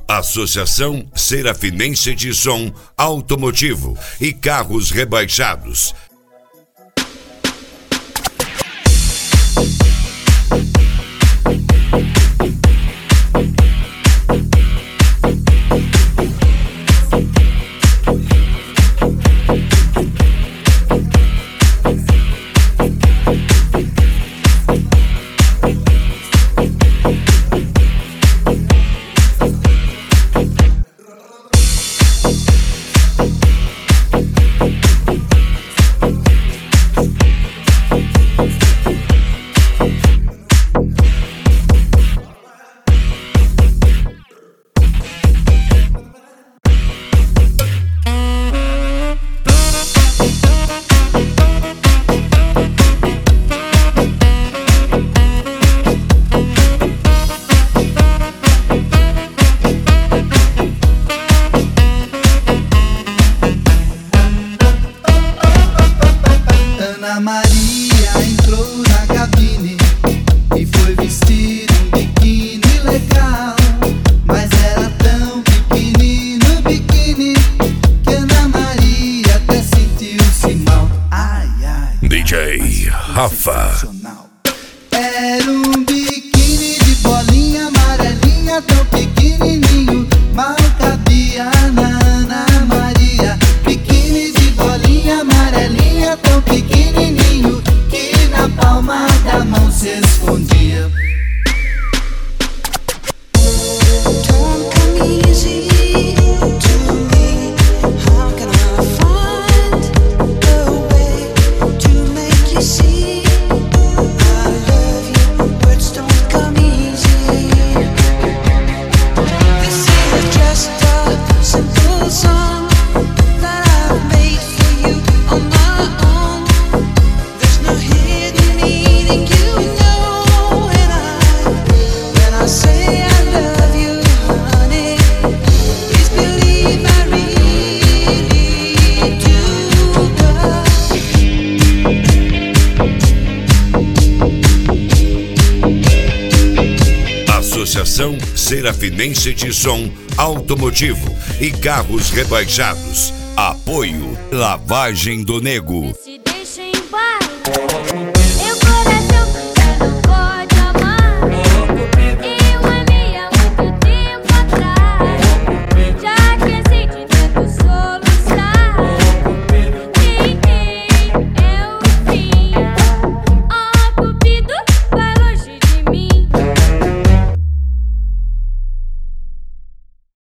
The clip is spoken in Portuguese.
Associação Serafinense de Som Automotivo e Carros Rebaixados. Ana Maria entrou na cabine e foi vestir um biquíni legal, mas era tão pequenino o biquíni que Ana Maria até sentiu-se mal. Ai, ai, DJ Rafa. Era um biquíni de bolinha amarelinha, tão pequenininho, mal cabia na Ana Maria. Biquíni de bolinha amarelinha, tão pequenininho, que na palma da mão se escondia. Don't come easy to me. How can I find a way to make you see I love you? Words don't come easy. This is just a simple song that I've made for you on my own. There's no hidden meaning, you know, and when I say I love you, honey, please believe I really do. Associação Serafinense de Som Automotivo e Carros Rebaixados. Apoio Lavagem do Nego. Se deixa em paz.